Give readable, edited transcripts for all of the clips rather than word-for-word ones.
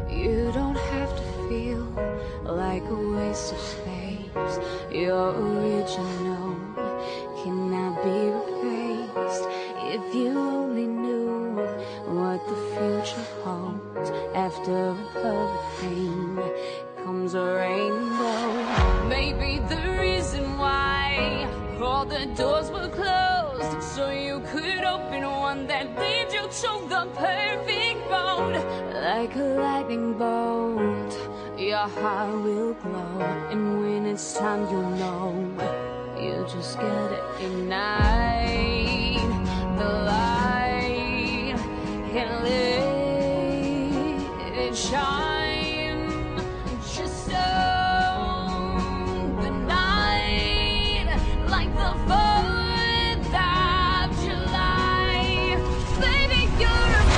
You don't have to feel like a waste of space. You're original, cannot be replaced. If you only knew what the future holds, after a hurricane comes a rainbow. Maybe the reason why all the doors were closed, so you could open one that leads you to the perfect road. Like a lightning bolt, your heart will glow, and when it's time, you know, you just gotta ignite the light and let it shine. Just own the night like the 4th of July. Baby, you're a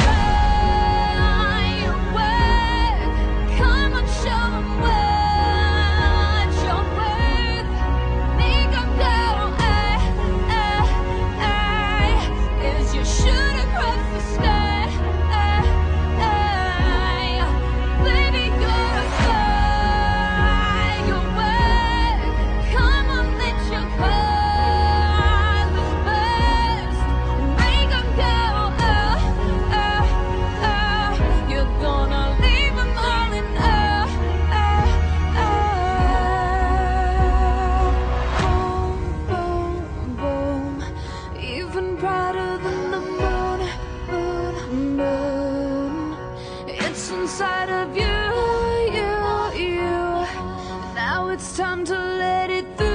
firework. Come on, show 'em what you're worth. Make 'em go, as you shoot across the sky. Baby, you're a firework. Come on, let your colors burst. Make 'em go, you're gonna leave 'em all in boom, boom, boom. Even brighter than the moon, moon, moon. It's inside of you, you, you. Now it's time to let it through.